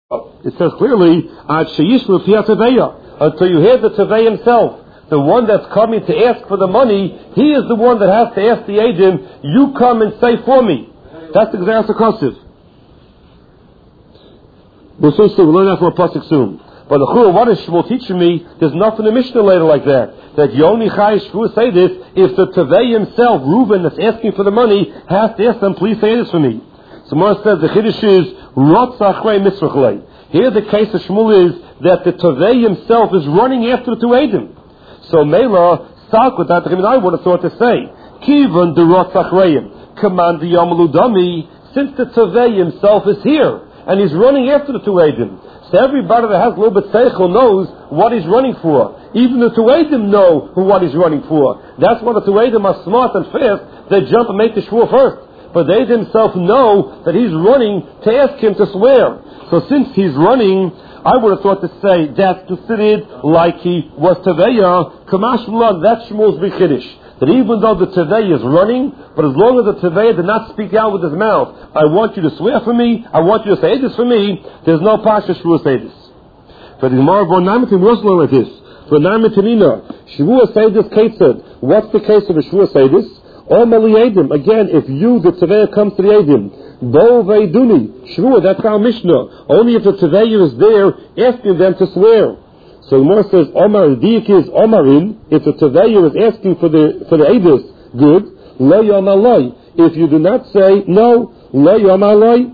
It says clearly, until you hear the Tevei himself, the one that's coming to ask for the money, he is the one that has to ask the agent, you come and say for me. That's the Gzeras HaKosiv. We'll learn that from a pasuk soon. But the Chura, what is Shmuel teaching me? There's nothing in the Mishnah later like that. That Yoni Chai Shmuel say this, if the Tevei himself, Reuben, that's asking for the money, has to ask them, please say this for me. So Mar says the Chiddush is, here the case of Shmuel is that the Tevei himself is running after the two Eidim. So Mela, Salkut, that I would have thought to say, Kivan de Rotzachreim, command the Yamaludami, since the Tevei himself is here, and he's running after the two Eidim. So everybody that has a little bit seichel knows what he's running for. Even the two Eidim know what he's running for. That's why the two Eidim are smart and fast. They jump and make the shvur first. But they themselves know that he's running to ask him to swear. So since he's running, I would have thought to say that's considered like he was Teveya, Kamash Mulan, that's Shmuel's big Chiddush. That even though the Tevei is running, but as long as the Tevei did not speak out with his mouth, I want you to swear for me, I want you to say this for me, there's no Pasha Shmuel say this. But the Gemara of Namitim was like this. For Namitimina, Shmuel say this case said, what's the case of a Shmuel say this? Again, if you, the Tevei, comes to the Eidim, Bo Veiduni, Shmuel, that's our Mishnah. Only if the Tevei is there, asking them to swear. So the Gemara says, Omar, the Dik is Omarin, if the Tevei is asking for the Eidim, good, Lo Yomaloi. If you do not say, no, Lo Yomaloi,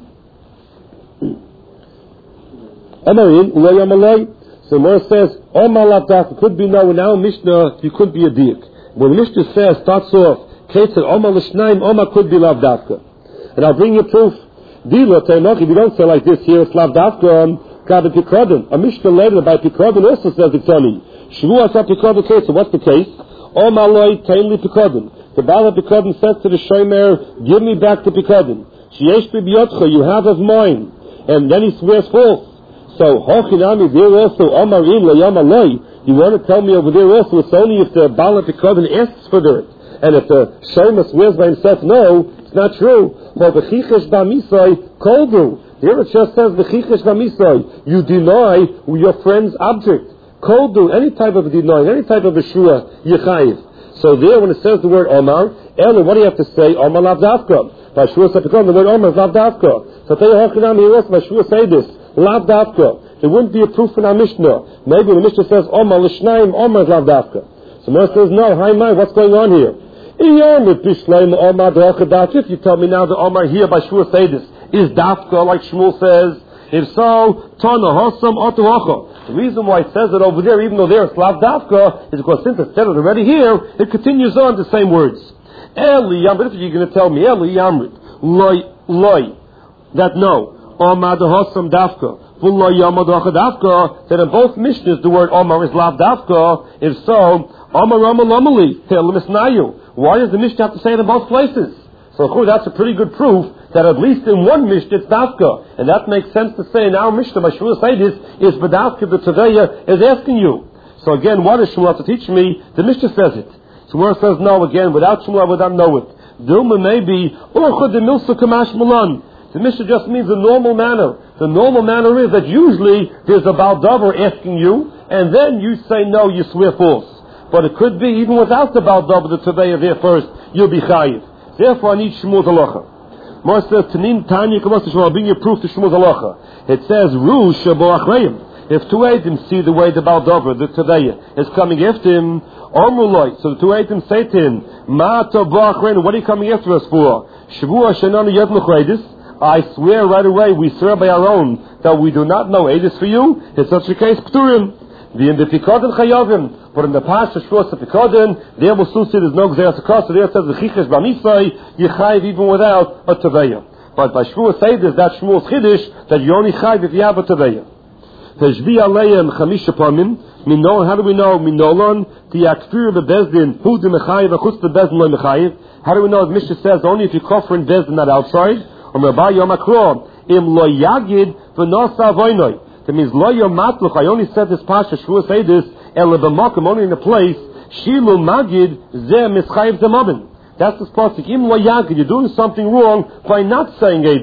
Omarin, Lo Yomaloi. So the Gemara says, Omar Lavdaf, could be no, in our Mishnah, you could be a Dik. When the Mishnah says, starts off, Kate said, Omar l'shnaim, Omar could be lavdavka. And I'll bring you proof. Dila, Tainoch, if you don't say like this here, it's lavdavka, Kabe Pikrodin. A Mishnah later by Pikrodin also says it's only. Shvuah sa Pikrodin case, so what's the case? Omar loy, Tainli Pikrodin. The Bala Pikrodin says to the Shomer, give me back the Pikrodin. Sheyesh b'biyotcha, you have of mine. And then he swears false. So, Hochinami, there also, Omar in, Layama loy. You want to tell me over there also, it's only if the Bala Pikrodin asks for it. And if the Shomer swears by himself, no, it's not true. For the Chichesh Bamisai, Koldu. Here it just says, the Chichesh Bamisai, you deny your friend's object. Koldu, any type of deny, any type of a shua, Yechayiv. So there, when it says the word Omar, Ella, what do you have to say? Omar Lavdavka. By Shua Sepikon, the word Omar is Lavdavka. So tell you, Hochinam, here also, by Shua say this, Lavdavka. There wouldn't be a proof in our Mishnah. Maybe the Mishnah says, Omar L'shnaim, Omar is Lavdavka. So Moshe says, no, hi, my, what's going on here? If you tell me now that Omar here by Shmuel say this is dafka like Shmuel says, if so, Tana Hosam Otuhacha. The reason why it says it over there, even though there it's lav dafka, is because since it said it already here, it continues on the same words. Eli Yamrit, if you're going to tell me Eli Yamrit, Loi, that no, Omar the Hosam dafka. Then in both Mishnahs the word Omar is lav dafka. If so, Omar Lamali, why does the Mishnah have to say it in both places? So that's a pretty good proof that at least in one Mishnah it's dafka. And that makes sense to say in our Mishnah, by Shmuel say this, is Badavka the Teveya is asking you. So again, what is Shmuel to teach me? The Mishnah says it. Shmuel says no again, without Shmuel I would not know it. Dilma may be, the Mishnah just means the normal manner. The normal manner is that usually there's a Baldavar asking you, and then you say no, you swear false. But it could be even without the Baldavar, the Teveya there first, you'll be chayiv. Therefore I need Shmuel's halacha. Mar says, Tanin Tanya Kamas Shmuel, I'll bring you proof to Shmuel's halacha. It says, Ru Shaboachreim. If two Eidim see the way the Baldavar, the Teveya, is coming after him, Omruloi, so the two Eidim say to him, Ma Toboachreim, what are you coming after us for? Shavua Shanana Yevnuchreidis. I swear right away, we swear by our own, that we do not know Eidis for you. In such a case, Pturim. The in the Pikodin Chayavim. But in the Pasha Shvus of Pikodin, there will soon see there's no Gzeras HaKosiv. So there it says, the Chichesh Bamisai, Yechayiv even without a Teveya. But by Shmuel say this, that Shmuel's Chiddush, that you only Chayiv if you have a Teveya. Teshvi Aleim Chamisha Pamim. Minon, how do we know? Minolon, the Akfir the Bezdin, Hu de Mechayiv, Achus the Bezdin lo Mechayiv. How do we know? The Mishnah says only if you koffer in Bezdin, not outside. Or Rabbi Yom Akro, Im lo Yagid v'nosa voinoi. That means lo Yom Matluch. I only said this Pasha Shmuel say this, El b'makom, only in the place, Shilu Magid ze Mischayiv zemabin. That's this pasuk. Im lo Yagid, you're doing something wrong by not saying Eidis.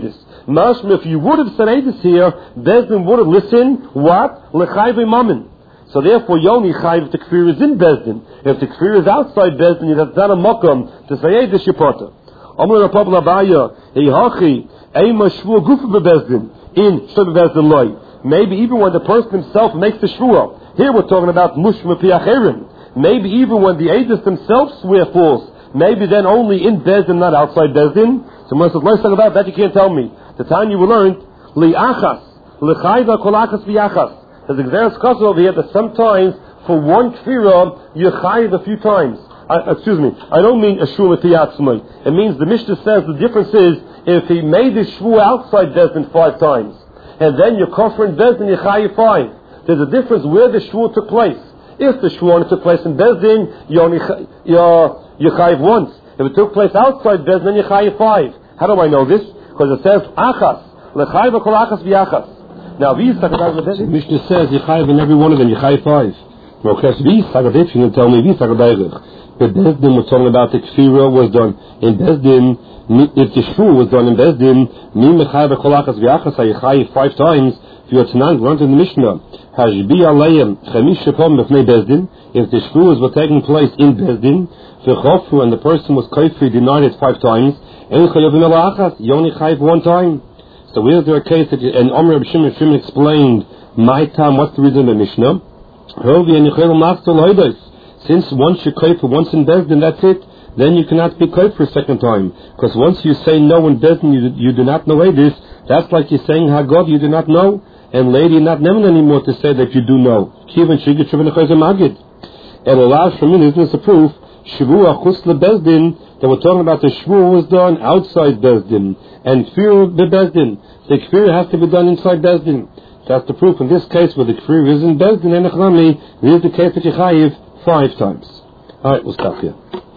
Mashma, if you would have said Eidus here, Bezdin would have listened, what? L'chayv mammon. So therefore, Yoni Chayv, if the Kfir is in Bezdin. If the Kfir is outside Bezdin, that's not a Makam to say Eidus Shepata. Amr Rapab Labaya, Eihachi, Eima Shvua Gufa Bezdin, in Shvua Bezdin Loi. Maybe even when the person himself makes the Shvua. Here we're talking about Mushma Piacherim. Maybe even when the Eidus themselves swear false. Maybe then only in Bezdin, not outside Bezdin. So when let's talk about that, you can't tell me. The time you learned, Li'achas, L'chayva kolachas v'yachas. There's a Gzeres Kosov over here that sometimes for one Kfira, you chayiv a few times. I don't mean a shul tiyatzmai. It means the Mishnah says the difference is if he made his shvu outside Bezdin 5 times, and then you kofar in Bezdin, you chayiv 5. There's a difference where the shvu took place. If the shvu only took place in Bezdin, you chayiv once. If it took place outside Bezdin, then you chayiv 5. How do I know this? Because it says achas, l'chayv kol achas v'yachas. Now, the Mishnah says you chayiv in every one of them. You chayiv 5. Okay, so you can tell me the Bezdin was talking about the Kfira was done in Bezdin. If the Shvu was done in Bezdin, mi mechayiv kolachas v'yachas you 5 times. If you're tonight, run to the Mishnah. Hashbi alayim chemish shepom b'fnei Bezdin. If the Shvu was taking place in Bezdin, v'chofu and the person was kafir denied it 5 times, en chayiv melachas you only chayiv 1 time. So where's there a case that and Omer Reb Shimon explained my time? What's the reason of the Mishnah? Since once you kafir once in Bezdin, that's it. Then you cannot be kafir a second time. Because once you say no in Bezdin, you do not know this. That's like you're saying Hagod, you do not know, and lady not never anymore to say that you do know. Kivan shigit shavin chayzeh magid. It allows for me, isn't this a proof? Shavua chus leBezdin. That we're talking about the shvu was done outside Bezdin, and kfir the Bezdin. The kfir has to be done inside Bezdin. That's the proof in this case where the kfir is in Bezdin and echnami. This is the case that you chayiv 5 times. All right, we'll stop here.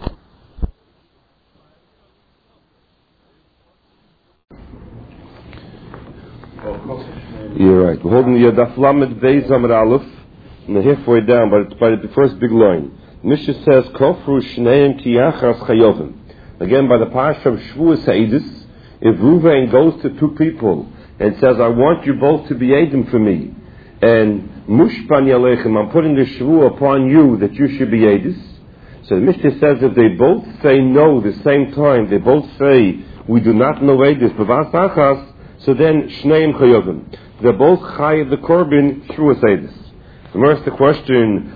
You're right. We're holding the Daf Lamed Beis Amud Aleph, and the halfway down, but by the first big line. Mishnah says, Kofru Shneim Kiyachas Chayovim. Again, by the Parsha of Shvuas Eidus, if Ruvain goes to 2 people and says, I want you both to be Eidim for me, and Mushpan Yalechem, I'm putting the Shvu upon you that you should be Eidus. So the Mishnah says, if they both say no the same time, they both say, we do not know Eidus, Bavas Achas, so then Shneim Chayovim. They're both Chayiv the Korban Shvuas Eidus. First the question,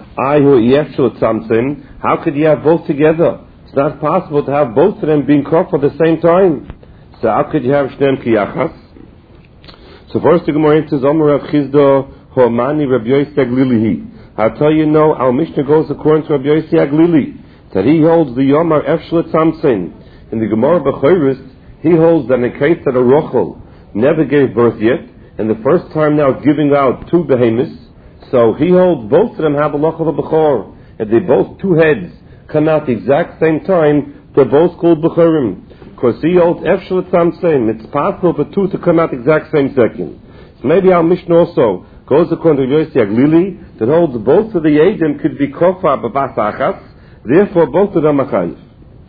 how could you have both together? It's not possible to have both of them being kofar at the same time. So how could you have Shneim Kiyachas? So first the Gemara says, Omer Rav Chizda Ho'mani Rabbi Yossi Aglili. I'll tell you no, our Mishnah goes according to Rabbi Yossi Aglili, that he holds the Yomar Efshel Tzamtzin. In the Gemara B'Choros, he holds that in the case that a Rochel never gave birth yet, and the first time now giving out 2 behemoths, so he holds both of them have a loch of a bechor. If they both 2 heads come out the exact same time, they're both called bechorim. Because he holds efshel tzamtzim. It's possible for 2 to come out the exact same second. So maybe our Mishnah also goes according to Yossi Aglili that holds both of the Eidim could be kofar b'bas achas. Therefore, both of them are chayiv.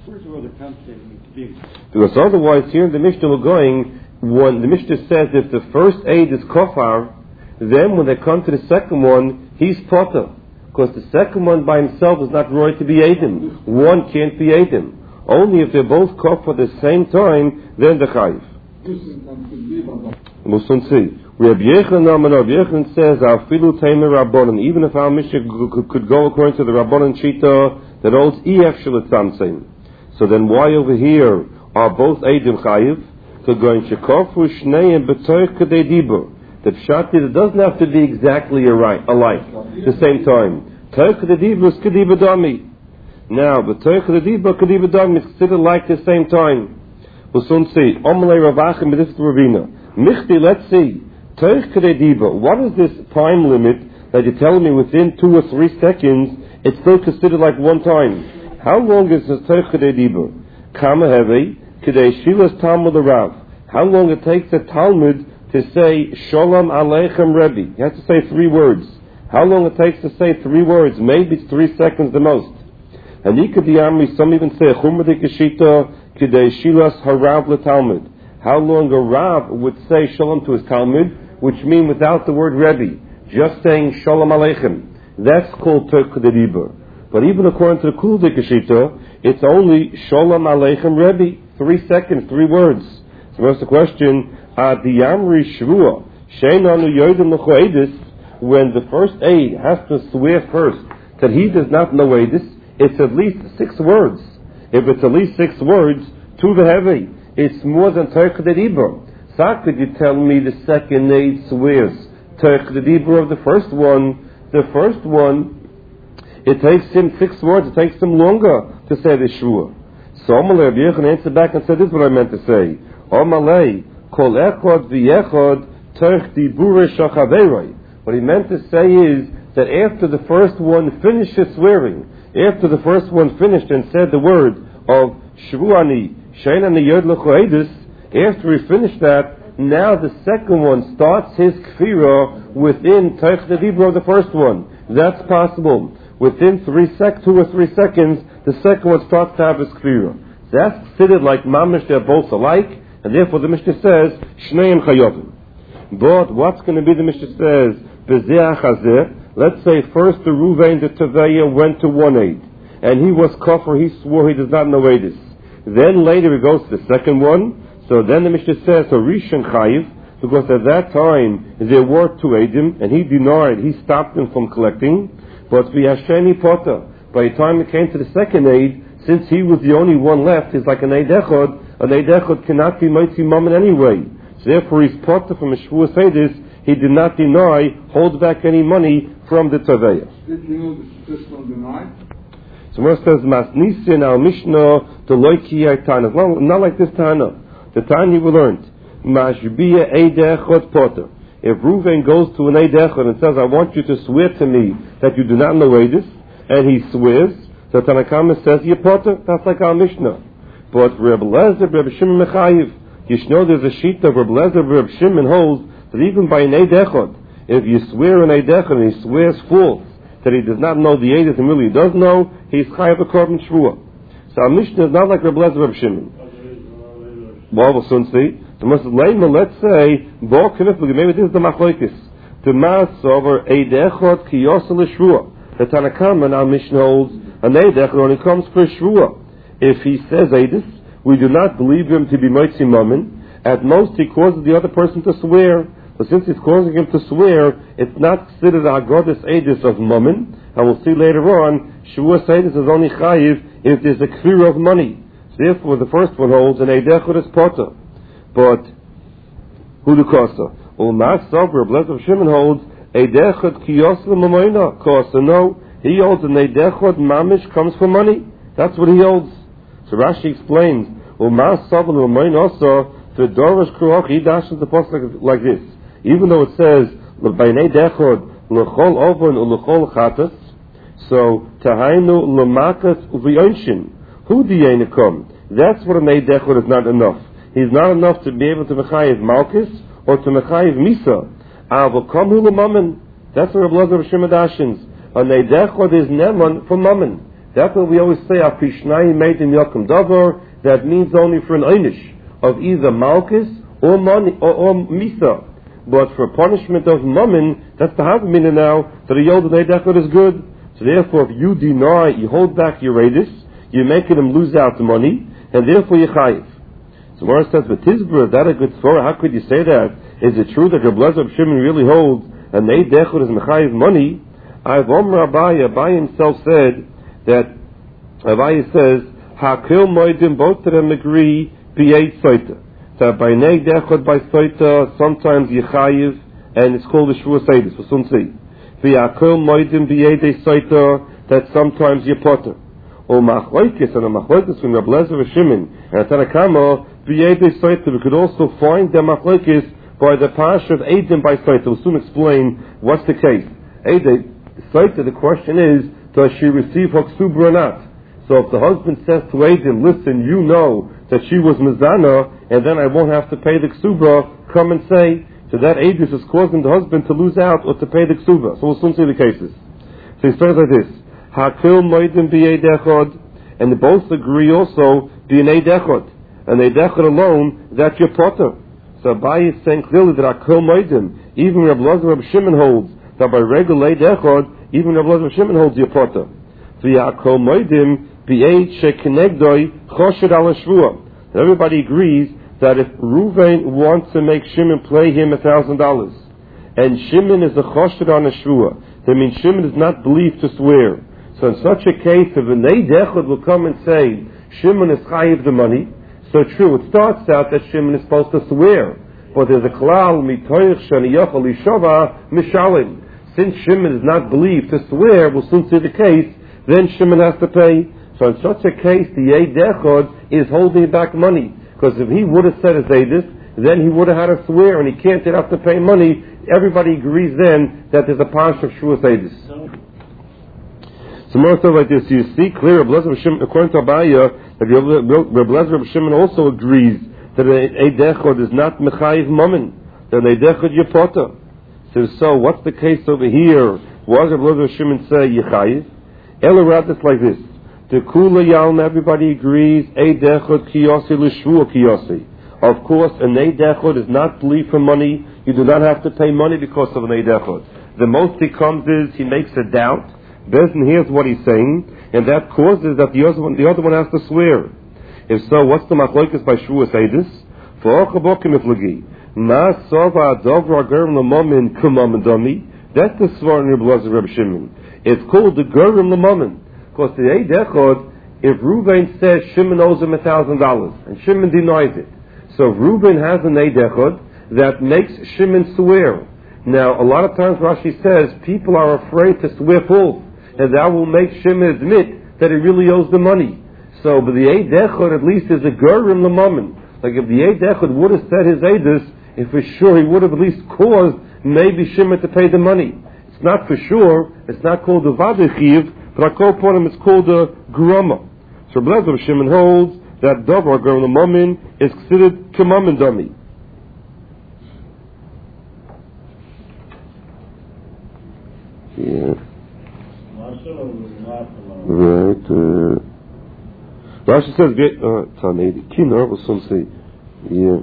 Because otherwise, here in the Mishnah we're going, when the Mishnah says if the first Eid is kofar, then when they come to the second one, he's potter. Because the second one by himself is not right to be Eidim. One can't be Eidim. Only if they're both kofar at the same time, then the chayiv. We'll soon see. Rabbi Yechon says, Afilu Teimer Rabbanon. Even if our Mishnah could go according to the Rabbanon Shita, that holds EF Shalatzamsein. So then why over here are both Eidim chayiv? So going Shekofu Shneim B'toich Kadei Dibur. The pshat is it doesn't have to be exactly alike at the same time. Toich Kadei Dibur is Kadei B'dami. Now, B'toich Kadei Dibur Kadei B'dami is considered like the same time. We'll soon see. Omelei Ravachim B'difta Ravina. Michti, let's see. Toich Kadei Dibur. What is this time limit that you're telling me within 2 or 3 seconds it's still considered like one time? How long is this Toich Kadei Dibur? Kama Hevi Kadei Shilas Talmud Rav. How long it takes a Talmud to say Shalom Aleichem Rebbe? You have to say 3 words. How long it takes to say 3 words? Maybe it's 3 seconds the most. And Ikadiyamri, some even say Chumradik Yeshita Kadei Shilas Harav LeTalmud. how long a Rav would say Shalom to his Talmud, which means without the word Rebbe, just saying Shalom Aleichem. That's called Turk Kedibur. But even according to the Kuldik Shita, it's only Shalom Aleichem Rebbe. 3 seconds, 3 words. So what's the question? Adiyamri Shvua, Sheinanu Yodim Lechoedis, when the first aid has to swear first that he does not know Edis, it's at least 6 words. If it's at least 6 words, to the heavy, it's more than Turk Kedibur. So could you tell me the second aid swears Turk Kedibur of the first one? The first one, it takes him 6 words, it takes him longer to say the Shvua. So Amalei Rabbi Yochanan answered back and said, this is what I meant to say. Amalei, kol echod v'yechod Turk Dibure shachaveroi. What he meant to say is that after the first one finished his swearing, after the first one finished and said the word of Shvuani, Sheinani Yod Lechoedis, after he finished that, now the second one starts his kfira within Teich the Dibur of the first one. That's possible. Within 2 or 3 seconds, the second one starts to have his kfira. That's considered like mamish, they're both alike, and therefore the Mishnah says, Shneim Chayovim. But what's going to be the Mishnah says, let's say first the Ruvain, the Teveya went to 1 aid, and he was kafir, he swore he does not know Edis. Then later he goes to the second one, so then the Mishnah says, so Rishon Chayiv, because at that time there were 2 Eidim, and he denied, he stopped him from collecting, but V'yasheni Potter, by the time it came to the second aid, since he was the only one left, he's like an Eid Echad cannot be Mighty Mammon anyway. So therefore he's Potter from a Shvuas Edis, he did not deny, hold back any money from the Taveya. Did you know the system denied? So where it says, Masnisin al Mishnah, the Loiki Tana. Well, not like this Tana. The Tana we learned, Mashbiya Eidechot Potter. If Reuven goes to an Eidechot and says, I want you to swear to me that you do not know Edis, and he swears, so Tanakama says, you're Potter. That's like our Mishnah. But Reb Lezer, Reb Shimon Mechayiv, you should know there's a sheet of Reb Lezer, Reb Shimon holds that even by an Eid Echad, if you swear an Eid Echad and he swears false that he does not know the Eid and really does know, he's Chayav a Korban Shvuah. So our Mishnah is not like Reb Lezer, Reb Shimon. Well, we'll soon see. Let's say, maybe this is the Machlokes. The Mas over Eid Echad Kiyosel Shvuah. The Tanakama in our Mishnah holds an Eid Echad only comes for Shvuah. If he says Eidis, we do not believe him to be Moitzi Mammon. At most, he causes the other person to swear. But since he's causing him to swear, it's not considered a Haggadah Eidis of Mammon. And we'll see later on, Shavuos Eidis is only Chayiv if there's a kfir of money. So therefore, the first one holds an Eidechot is Potter. But, Hudu Kosa. Ulmas Sober, Blessed Shimon holds Eidechot Kiyos L'Mamoina Kosa. No, he holds an Eidechot Mamish comes for money. That's what he holds. So Rashi explains, Ulmas Sober L'Mamoina also, the Dorish Kruach, he dashes the post like this. Even though it says, L'Bainei Dechod, L'chol Ovon, L'chol Chatas, so, Tahainu L'makas U'v'yonshin, Hu Diyenekom. That's what a Nei Dechod is not enough. He's not enough to be able to Mechayiv Malchus, or to Mechayiv Misa. Avokom Hu L'mammon. That's what Rabbi Lezer Shimon dashins. A Nei Dechod is Neman for Mammon. That's what we always say, Apishnai made in Yokum Davar, that means only for an Einish of either Malchus or money or Misa. But for punishment of Mammon, that's the Havamina now, that a Yod Eidechot is good. So therefore, if you deny, you hold back your Eidis, you're making him lose out the money, and therefore you're Chayiv. So Mara says, but Tizbra, is that a good Torah? How could you say that? Is it true that Reb Lezer Shimon really holds an Eidechot is Mechayiv money? Omer Abaye himself said that, Abaye says, Hakil Moedim, both of them agree, B'yei Soita. That by Nei Dechot by Soita, sometimes Yechayiv, and it's called the Shvuas Eidis, for some see. V'yakil Moedim B'yei De Soita, that sometimes Yepotter. Or Machlokes, and a Machlokes from Reb Lezer Shimon, and Tanakama, B'yei De Soita. We could also find the Machlokes by the Parsha of Eidim by Soita. We'll soon explain what's the case. Eidei Soita, the question is, does she receive Hoksubra or not? So if the husband says to Eidim, listen, you know that she was Mizana, and then I won't have to pay the Ksubra, come and say, so that Eidus is causing the husband to lose out or to pay the Ksubra. So we'll soon see the cases. So he starts like this, Hakil Moedim B'yei Dechod, and they both agree also, B'yei Dechod. and Eidechad alone, that you're potter. So Abaye is saying clearly that Akol Moedim, even Reb Elazar Reb Shimon holds, that by regular Eidechad, even Reb Elazar Reb Shimon holds your potter. V'Akol Moedim, B'Eit Shekenegdoi, Choshed Al Shvua. Everybody agrees that if Reuven wants to make Shimon pay him $1,000, and Shimon is a choshed on a shvua, that means Shimon is not believed to swear. So in such a case, if an Eidechad will come and say, Shimon is chayiv the money, so true, it starts out that Shimon is supposed to swear, but there's a klal, mitoich shaniyachal ishava mishalim. Since Shimon is not believed to swear, will soon see the case, then Shimon has to pay. So in such a case, the Eidechad is holding back money. Because if he would have said his Eidus, then he would have had to swear, and he can't have to pay money. Everybody agrees then that there's a parsha of Shuas Eidus. So more stuff like this. You see clear, according to Abaye, that Reb Elazar Reb Shimon also agrees that an Eidechad is not Mechayiv Mammon, that an Eidechad Yepota. So what's the case over here? What does Reb Elazar Reb Shimon say, Yechayiv? Elarad is like this. The Kula Yalm, everybody agrees, Eidechad Kiyosi L'Shvua Kiyosi. Of course, an Eidechad is not believed for money. You do not have to pay money because of an Eidechad. The most he comes is, he makes a doubt. Bezin hears what he's saying, and that causes that the other one has to swear. If so, what's the machlokes by Shuas Eidus? For Ochabokim Iflagi. Ma Sova Adovra Gerim L'Momin Kumam Dami. That's the svar in Reb Elazar Reb Shimon. It's called the Gerim L'Momin. Because the Eidechad, if Reuven says Shimon owes him $1,000, and Shimon denies it, so if Reuven has an Eidechad that makes Shimon swear. Now, a lot of times Rashi says people are afraid to swear false, and that will make Shimon admit that he really owes the money. So, but the Eidechad at least is a Gerim L'Momin. Like if the Eidechad would have said his Eidus, if for sure he would have at least caused maybe Shimon to pay the money. It's not for sure, it's not called the Vadechiv, but I call upon him, it's called a grama. So Reb Elazar Shimon holds that davar gerim l'mamin is considered k'mamin dami. Yeah. Right. Rashi says, Tanedi, Kinar will some say, yeah.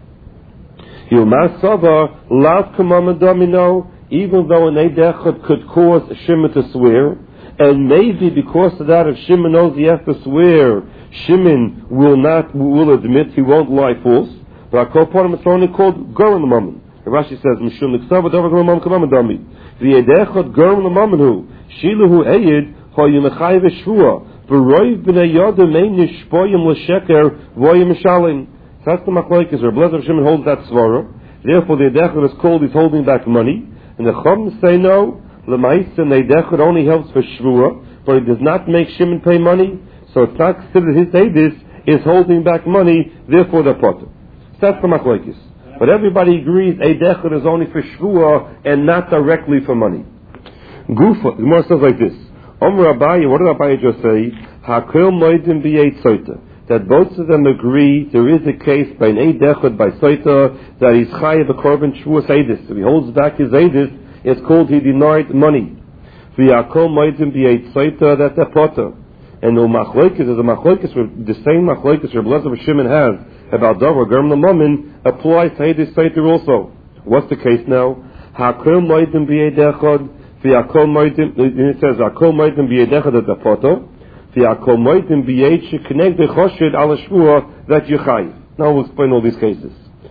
Yumasava lav k'mamin dami no, even though an Eidechad could cause Shimon to swear, and maybe because of that, if Shimon knows he has to swear, Shimon will admit, he won't lie false. But I call upon him, it's only called Gerim L'Mamin. Rashi says, Mishum Niksava Davar Gerim L'Mamin K'Mamin Dami. V'yedechad Gerim L'Mamin hu, Shiluhu Eyid, ho Yimechayiv Eshvua, V'roiv b'nei Yodim ein Nishpoyim L'Sheker, Voyim Mishalim. So that's the machlokes. Reb Elazar Shimon holds that svara. Therefore, the Eidechad is called, he's holding back money. And the Chum say no, L'maisa Eidechad only helps for Shvua, but it does not make Shimon pay money, so it's not considered his Eidus is holding back money, therefore they're potter. So that's the machlokes. But everybody agrees Eidechad is only for Shvua and not directly for money. Gufa, the Gemara says like this. Omer Abaye, what did Abaye just say? Hakol Moedim B'Eit Soita. That both of them agree there is a case by an Eidechad by Soita that he's chayav a korban Shvuas Eidus. If he holds back his Eidus, it's called he denied money. V'yakol moedim b'yeit soita, that's a potter. And the machlokes is a machlokes, the same machlokes Reb Elazar Shimon has about davar gerim l'mamin applies to Eidus Soita also. What's the case now? Hakol moedim b'yedechad, v'yakol moedim, it says hakol moedim b'yedechad that's a potter, v'yakol moedim b'yeit shekeneg dechoshed ala shvua that yuchayiv. Now we'll explain all these cases.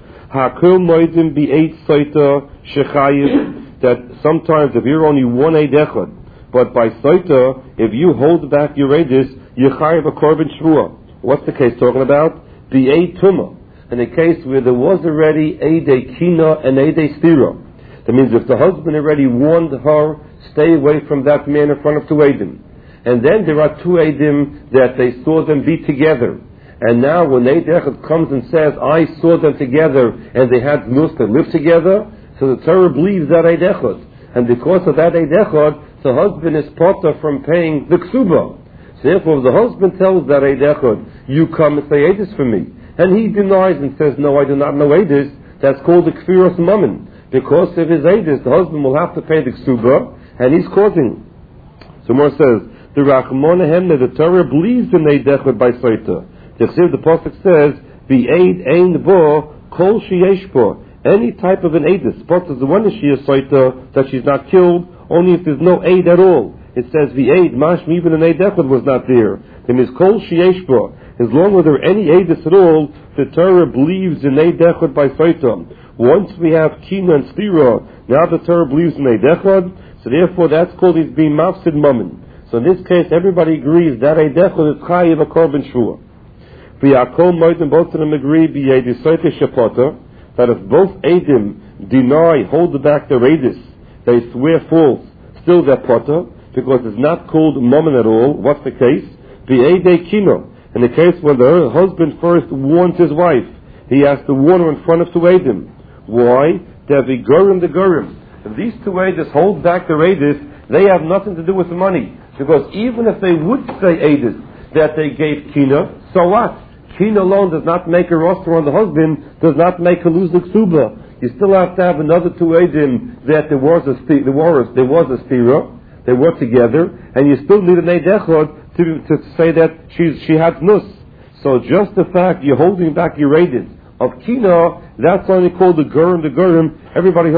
Hakol moedim b'yeit soita shechayiv. That sometimes if you're only one Eidechad, but by Soita, if you hold back your Eidus, you chayav a korban shvua. What's the case talking about? The Eid Tumah. In a case where there was already Eidei Kina and Eidei Stira. That means if the husband already warned her, stay away from that man in front of two Eidim. And then there are two Eidim that they saw them be together. And now when Eidechad comes and says, I saw them together and they had nus to live together, so the Torah believes that Eidechad. And because of that Eidechad, the husband is potter from paying the ksuba. So therefore, if the husband tells that Eidechad, you come and say Eidus for me, and he denies and says, no, I do not know Eidus, that's called the Kfiros Mammon. Because of his Eidus, the husband will have to pay the ksuba, and he's causing. So more says, the Rachmona Hemne, the Torah believes in Eidechad by Soita. The Pasuk says, the aid ein bo kol sheyesh bo, any type of an aidus, but the one she is that she's not killed, only if there's no aid at all. It says the aid, mashma, even an aid echad was not there. Then is kol sheyesh bo, as long as there are any aidus at all, the Torah believes in aid echad by soita. Once we have kina and stira, now the Torah believes in aid echad, so therefore that's called he's being mafsid mammon. So in this case, everybody agrees that aid echad is chayiv a korban shua. V'yakol moedim, both of them agree, b'yedi soita shapota, that if both Eidim deny, hold back their Eidis, they swear false, still they're potter, because it's not called Mammon at all. What's the case? The Eidei Kino. In the case when the husband first warns his wife, he has to warn her in front of two Eidim. Why? They're the Gurim the Gurim. If these two Eidis hold back their Eidis, they have nothing to do with the money. Because even if they would say Eidis, that they gave Kina, so what? Kina alone does not make a roster on the husband, does not make a lose the ksuba. You still have to have another two eidim that there was a stira, they were together, and you still need an eid echad to say that she had nus. So just the fact you're holding back your eidim of Kina, that's only called the gurim, everybody